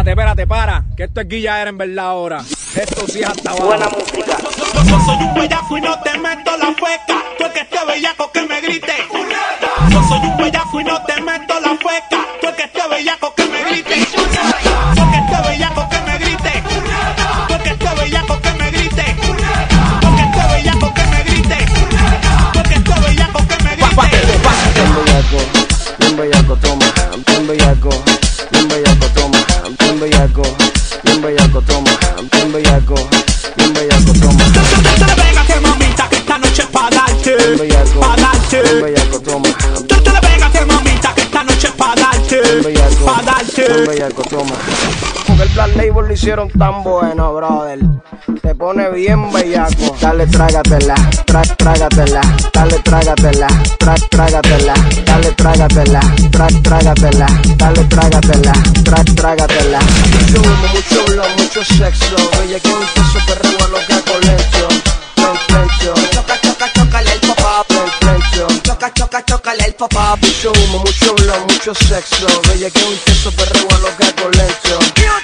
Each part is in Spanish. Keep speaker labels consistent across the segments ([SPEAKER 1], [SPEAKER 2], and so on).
[SPEAKER 1] Espérate, para, que esto es guilladera en verdad ahora. Esto sí es hasta abajo.
[SPEAKER 2] Buena música.
[SPEAKER 3] Yo soy un bellaco y no te meto la feca. Tú el que esté bellaco que me grite. Yo soy un bellaco y no te meto la feca. Tú el que esté bellaco que me grite. Tú el que esté bellaco que me grite. Tú el que esté bellaco que me grite. Tú el que esté bellaco que me grite. Tú el que esté bellaco que me grite.
[SPEAKER 2] Bien bellaco, toma. Bien bellaco, toma. Bien bellaco, toma. Bien bellaco, toma.
[SPEAKER 3] Pégate, mamita, que esta noche es pa' darte.
[SPEAKER 2] Bien bellaco,
[SPEAKER 3] Pa' darte.
[SPEAKER 2] bien bellaco, toma.
[SPEAKER 3] Pégate, mamita, que esta noche es pa' darte.
[SPEAKER 2] Bien bellaco,
[SPEAKER 3] Pa' darte.
[SPEAKER 2] bien bellaco, toma. Porque el Black Label lo hicieron tan bueno, brother. Te pone bien bellaco. Dale, trágatela, trágatela. Dale, trágatela, trágatela. Dale, trágatela, trágatela. Dale, trágatela, trágatela. Mucho humo, mucho blow, mucho sexo. Bella que un peso perreo a lo que hago lento. Choca, chócale el pop-up. Chócale el pop-up. Mucho humo, mucho blow, mucho sexo. Bella que un peso perreo a lo que hago lento.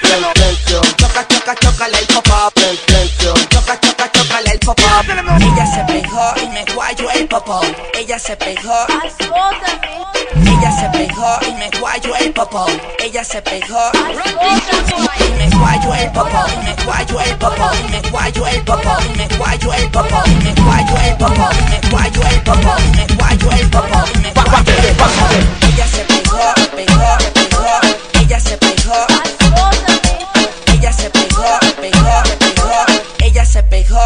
[SPEAKER 2] Chócale el pop-up. Chócale el pop-up.
[SPEAKER 4] Ella se pegó y me guayó el popó. Ella se pegó. Ella se pegó y me guayó el popó. Ella se pegó y me guayó el popó. Y me guayó el popó. Y me guayó el popó. Y me guayó el popó. Y me guayó el popó. Y me guayó el popó. Y me guayó el popó. Y me guayó el popó. Ella se pegó. Ella se pegó. Ella se pegó. Ella se pegó.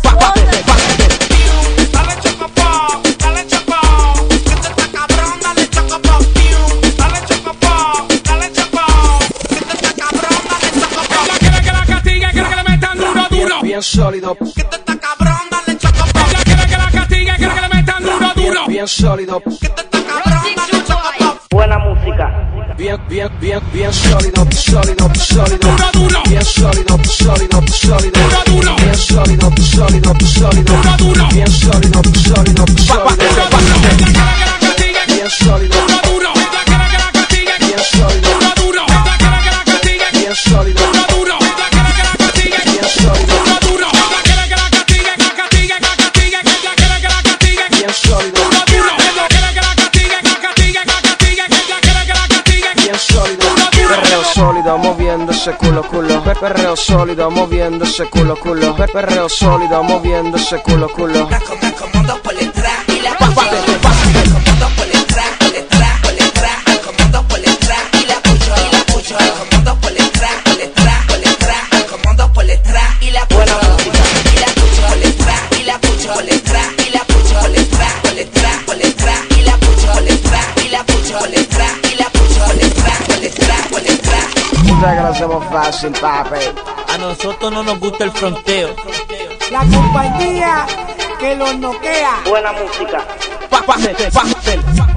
[SPEAKER 3] Dale chocopó, dale chocó, que te está cabrón, dale chocopó. Dale chocopó, dale chocó, que te está cabrón, dale chocopó. Ella quiere que la castigue, quiere que le metan duro.
[SPEAKER 2] Bien sólido.
[SPEAKER 3] Que te está cabrón, dale chocopó. Ella quiere que la castigue, quiere que le metan duro.
[SPEAKER 2] Bien sólido.
[SPEAKER 3] Que te está cabrón, dale chocopó.
[SPEAKER 2] Buena música. Bien sólido.
[SPEAKER 3] Duro.
[SPEAKER 2] Bien sólido.
[SPEAKER 3] Duro.
[SPEAKER 2] Bien sólido.
[SPEAKER 3] Duro.
[SPEAKER 2] Bien sólido.
[SPEAKER 3] Ella quiere que la castigue,
[SPEAKER 2] Bien sólido.
[SPEAKER 3] duro. Ella quiere que la castigue,
[SPEAKER 2] Bien sólido.
[SPEAKER 3] duro. Ella quiere que la castigue,
[SPEAKER 2] Bien sólido.
[SPEAKER 3] duro. Ella quiere que la castigue,
[SPEAKER 2] Bien sólido.
[SPEAKER 3] duro. Ella quiere que la castigue, Ella quiere que la castigue,
[SPEAKER 2] Bien sólido.
[SPEAKER 3] duro. Ella quiere que la castigue, Ella quiere que la castigue,
[SPEAKER 2] Bien sólido. Perreo sólido, moviendo ese culo. Perreo sólido, moviendo ese culo. Perreo sólido, moviendo ese culo.
[SPEAKER 4] Me acomodo por detrás y la pucho. Me acomodo por detrás, acomodo por detrás y la pucho. Acomodo por detrás, acomodo por detrás y la pucho. Y la pucho por detrás y la pucho por detrás y la pucho por detrás y la pucho por detrás y la pucho por detrás y la pucho por detrás.
[SPEAKER 2] Tú sabes que lo hacemos fácil, papi.
[SPEAKER 5] A nosotros no nos gusta el fronteo.
[SPEAKER 6] La compañía que los noquea.
[SPEAKER 2] Buena música.
[SPEAKER 1] Fácil.